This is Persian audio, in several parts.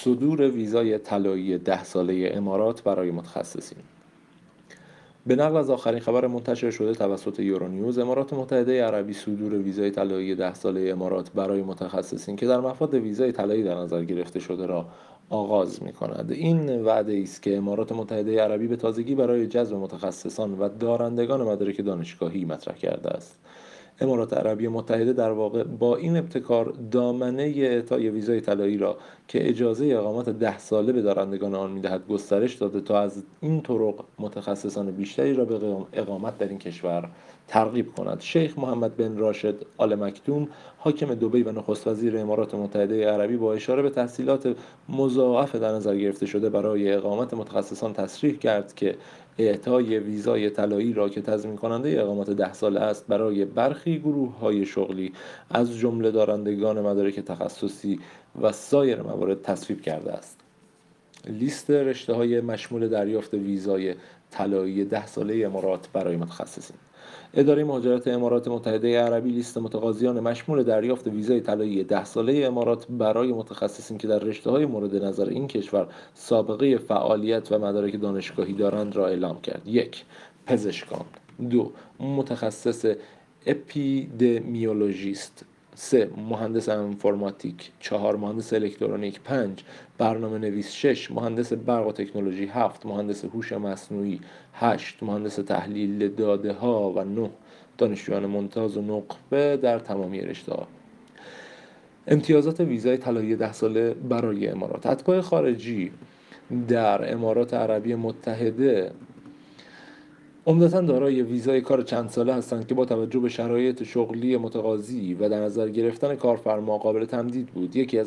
صدور ویزای طلایی 10 ساله امارات برای متخصصین. به نقل از آخرین خبر منتشر شده توسط یورونیوز، امارات متحده عربی صدور ویزای طلایی 10 ساله امارات برای متخصصین که در مفاد ویزای طلایی در نظر گرفته شده را آغاز می‌کند. این وعده است که امارات متحده عربی به تازگی برای جذب متخصصان و دارندگان مدارک دانشگاهی مطرح کرده است. امارات عربی متحده در واقع با این ابتکار دامنه اعطای ویزای طلایی را که اجازه اقامت 10 ساله به دارندگان آن می‌دهد گسترش داده تا از این طرق متخصصان بیشتری را به اقامت در این کشور ترغیب کند. شیخ محمد بن راشد آل مکتوم، حاکم دبی و نخست وزیر امارات متحده عربی، با اشاره به تحصیلات مضاعف در نظر گرفته شده برای اقامت متخصصان تصریح کرد که اعطای ویزای طلایی را که تضمین کننده اقامت 10 ساله است برای برخی گروه‌های شغلی از جمله دارندگان مدارک تخصصی و سایر موارد تصویب کرده است. لیست رشته‌های مشمول دریافت ویزای طلایی 10 ساله امارات برای متخصصین. اداره مهاجرت امارات متحده عربی لیست متقاضیان مشمول دریافت ویزای طلایی 10 ساله امارات برای متخصصین که در رشته‌های مورد نظر این کشور سابقه فعالیت و مدارک دانشگاهی دارند را اعلام کرد. 1. پزشکان. 2. متخصص اپیدمیولوژیست. 3. مهندس انفرماتیک. 4. مهندس الکترونیک. 5. برنامه نویس. 6. مهندس برق و تکنولوژی. 7. مهندس هوش مصنوعی. 8. مهندس تحلیل داده ها و 9. دانشجویان ممتاز و نخبه در تمامی رشته‌ها. امتیازات ویزای طلایی 10 ساله برای امارات. اتباع خارجی در امارات عربی متحده عمدتاً دارای ویزای کار چند ساله هستند که با توجه به شرایط شغلی متقاضی و در نظر گرفتن کارفرما قابل تمدید بود. یکی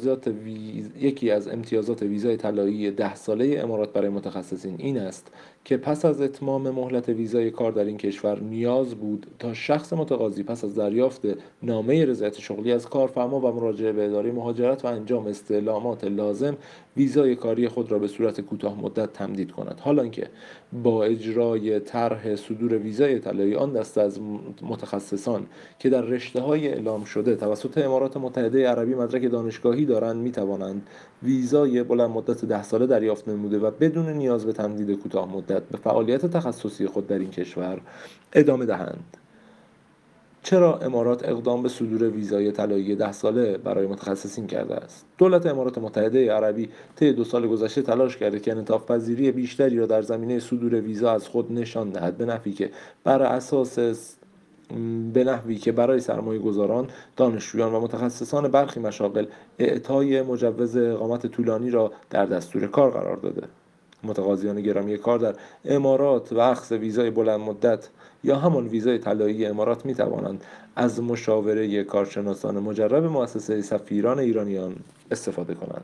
از امتیازات ویزای طلایی 10 ساله امارات برای متخصصین این است که پس از اتمام مهلت ویزای کار در این کشور نیاز بود تا شخص متقاضی پس از دریافت نامه رضایت شغلی از کارفرما و مراجعه به اداره مهاجرت و انجام استعلامات لازم ویزای کاری خود را به صورت کوتاه مدت تمدید کند. حالانکه با اجرای طرح صدور ویزای طلایی آن دسته از متخصصان که در رشته‌های اعلام شده توسط امارات متحده عربی مدرک دانشگاهی دارند می‌توانند ویزای بلند مدت 10 ساله دریافت نموده و بدون نیاز به تمدید کوتاه مدت به فعالیت تخصصی خود در این کشور ادامه دهند. چرا امارات اقدام به صدور ویزای طلایی 10 ساله برای متخصصین کرده است؟ دولت امارات متحده عربی طی 2 سال گذشته تلاش کرده که انعطاف پذیری بیشتری را در زمینه صدور ویزا از خود نشان دهد به نحوی که برای سرمایه‌گذاران، دانشجویان و متخصصان برخی مشاغل اعطای مجوز اقامت طولانی را در دستور کار قرار داده. متقاضیان گرامی کار در امارات و اخذ ویزای بلند مدت یا همان ویزای طلایی امارات می توانند از مشاوره کارشناسان مجرب مؤسسه سفیران ایرانیان استفاده کنند.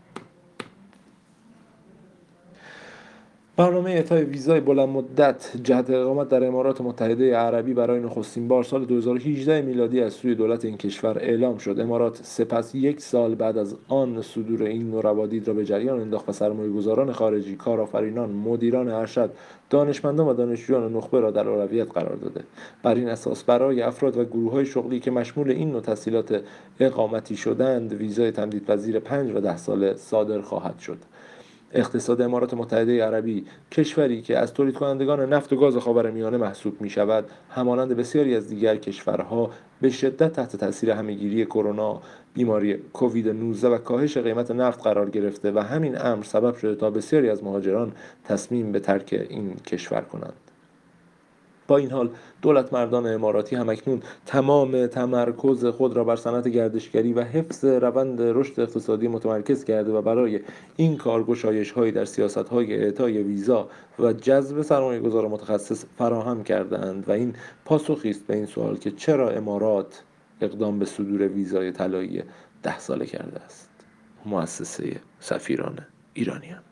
برنامه اعطای ویزای بلند مدت جهت اقامت در امارات متحده عربی برای نخستین بار سال 2018 میلادی از سوی دولت این کشور اعلام شد. امارات سپس 1 سال بعد از آن صدور این نوع روادید را به جریان انداخت و سرمایه‌گذاران خارجی، کارآفرینان، مدیران ارشد، دانشمندان و دانشجویان نخبه را در اولویت قرار داده. بر این اساس برای افراد و گروه‌های شغلی که مشمول این نوع تسهیلات اقامتی شدند ویزای تمدیدپذیر 5 و 10 ساله صادر خواهد شد. اقتصاد امارات متحده عربی، کشوری که از تولید کنندگان نفت و گاز خاورمیانه محسوب می شود، همانند بسیاری از دیگر کشورها به شدت تحت تاثیر همهگیری کرونا، بیماری کووید 19 و کاهش قیمت نفت قرار گرفته و همین امر سبب شده تا بسیاری از مهاجران تصمیم به ترک این کشور کنند. با این حال دولت مردان اماراتی همکنون تمام تمرکز خود را بر صنعت گردشگری و حفظ روند رشد اقتصادی متمرکز کرده و برای این کار گشایش‌هایی در سیاست‌های اعطای ویزا و جذب سرمایه‌گذار متخصص فراهم کرده‌اند و این پاسخی است به این سوال که چرا امارات اقدام به صدور ویزای طلایی 10 ساله کرده است. مؤسسه سفیران ایرانیان.